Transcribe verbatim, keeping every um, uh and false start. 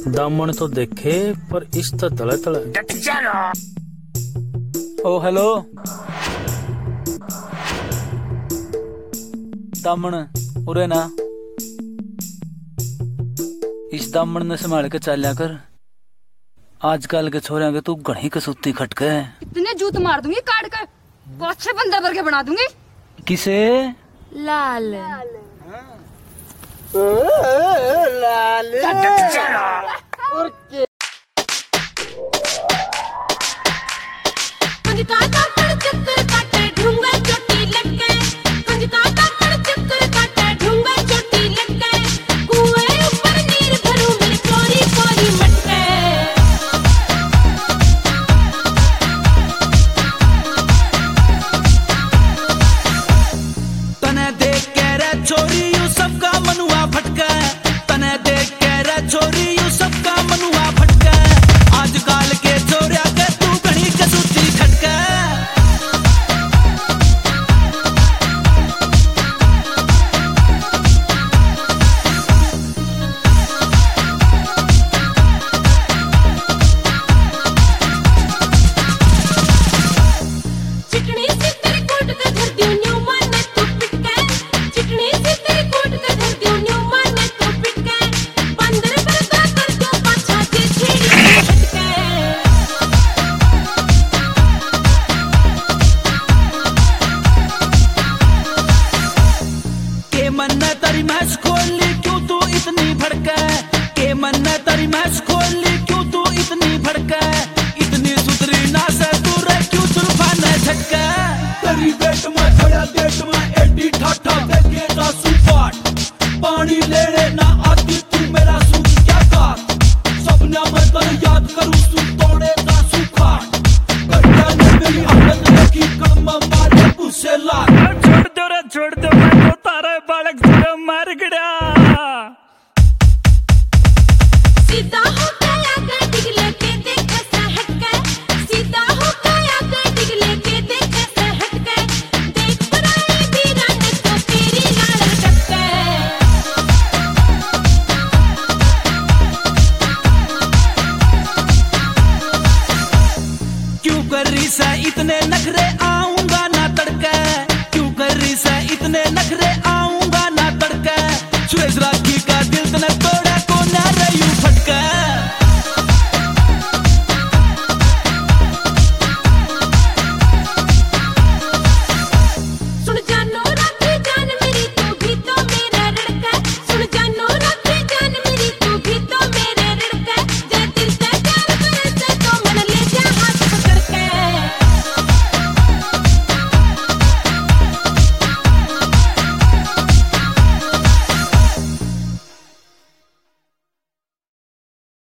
दामन तो देखे पर इस तो तले तले। ओ हेलो दामन उरे ना, इस दामन ने संभाल के चालिया कर। आजकल के छोरिया के तू घणी कसूती खटके है। इतने जूत मार दूंगी काट कर, अच्छे बंदर भर के बना दूंगी। किसे? लाल लाल छोरी यू सबका मनुआ फटका, तने देख के रे छोरी यू सबका मनुआ फटका। आजकल के छोरिया के तू घणी कसूती खटका। चिकनी सी तेरी कोट का धरती न्यू माने तू पिटका। चिकनी सी तेरी कोट का धरती न्यू माने तू पिटका। बंदर बरदा कर दो पाछा के छेड़ी हटका। के मन तेरी मैस खोली क्यों तू इतनी भड़का। के मन तेरी मैस खोली क्यों तू इतनी भड़का। इतनी सुधरी ना से तू रे क्यों सुरफा न झटका। तेरी बेट में खड़ा गेट में एडी ठाठा देखे ना सुपाट। पानी लेने ना आती तू मेरा सूख क्या काट। सपना मैं तेरे याद करूं तू तोड़े ना सुखाट। कट्टा ने मेरी आदत देखी कम मारे उसे लाट। छोड़ दो रे छोड़ दो, मैं तो तारा बालक तेरा मार गया। सीधा हो गया के डिगले के देख ऐसा हटका। सीधा हो गया के डिगले के देख ऐसा हटका। देख पराई बीरा ने तो तेरी लाल टपका। क्यों कर रही से इतने नखरे आऊंगा ना तड़के। क्यों कर रही से इतने नखरे आऊंगा